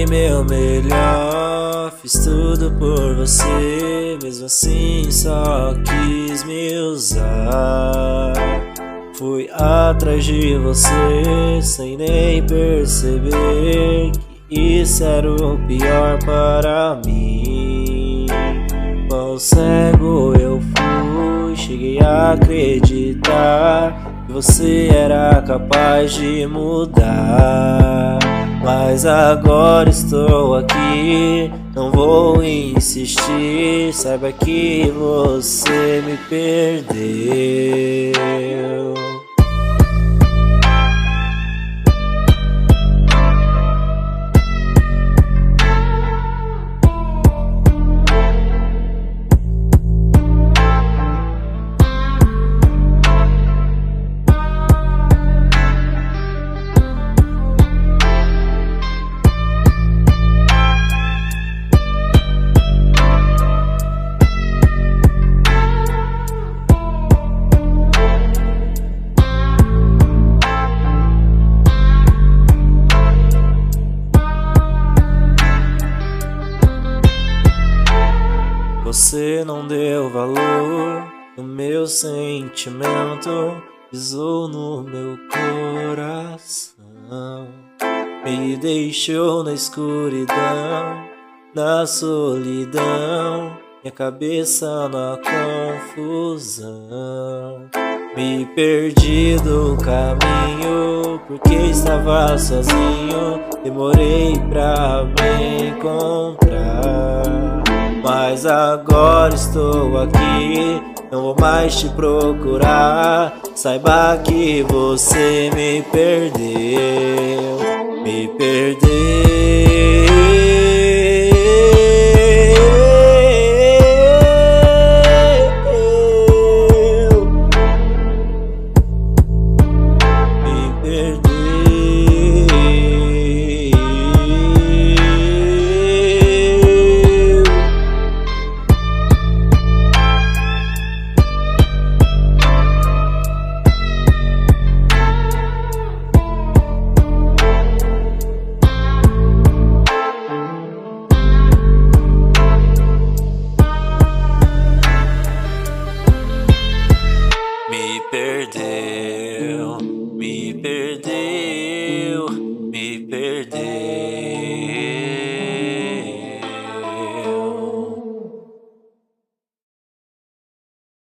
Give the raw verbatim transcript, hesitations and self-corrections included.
meu melhor, fiz tudo por você, mesmo assim só quis me usar. Fui atrás de você sem nem perceber que isso era o pior para mim. Quão cego eu fui, cheguei a acreditar que você era capaz de mudar. Mas agora estou aqui, não vou insistir, saiba que você me perdeu. Você não deu valor no meu sentimento, pisou no meu coração, me deixou na escuridão, na solidão, minha cabeça na confusão. Me perdi do caminho porque estava sozinho, demorei pra me encontrar. Mas agora estou aqui, não vou mais te procurar. Saiba que você me perdeu, me perdeu. Me perdeu. Me perdeu, me perdeu.